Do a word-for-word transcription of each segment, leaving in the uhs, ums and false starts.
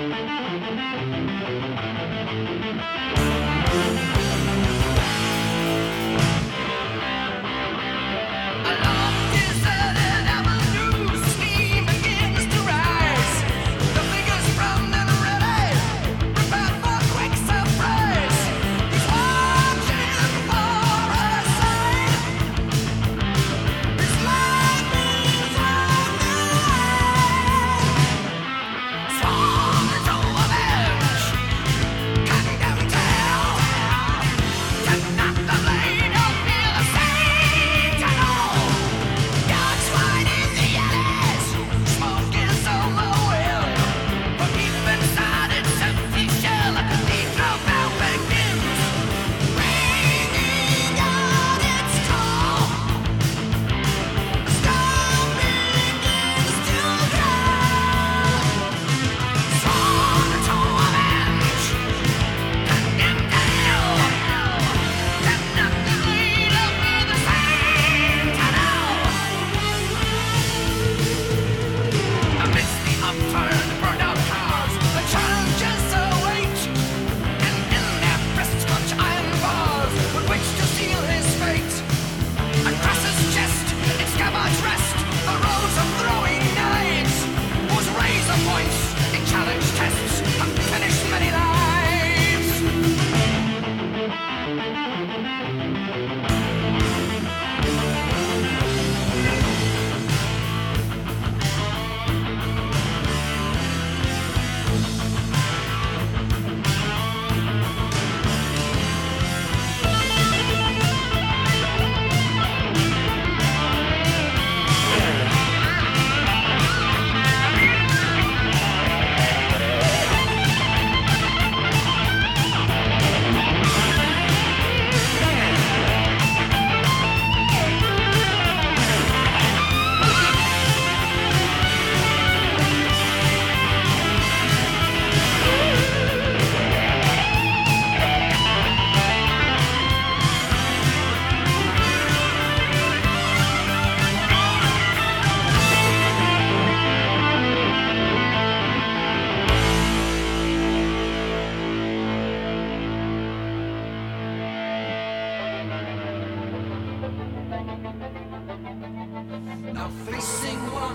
Now facing one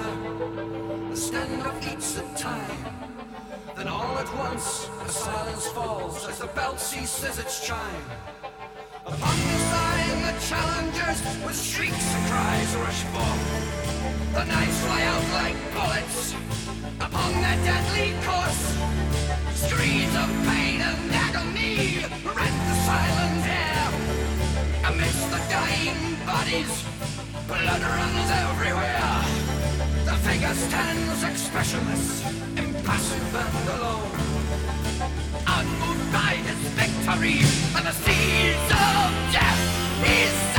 another, a standoff each a time. Then all at once, a silence falls as the belt ceases its chime. Upon the line, the challengers with shrieks and cries rush forth. The knives fly out like bullets upon their deadly course. Screams of pain and agony rent the silent air. Amidst the dying bodies, blood runs everywhere. The figure stands expressionless, impassive and alone, unmoved by his victory, and the seeds of death is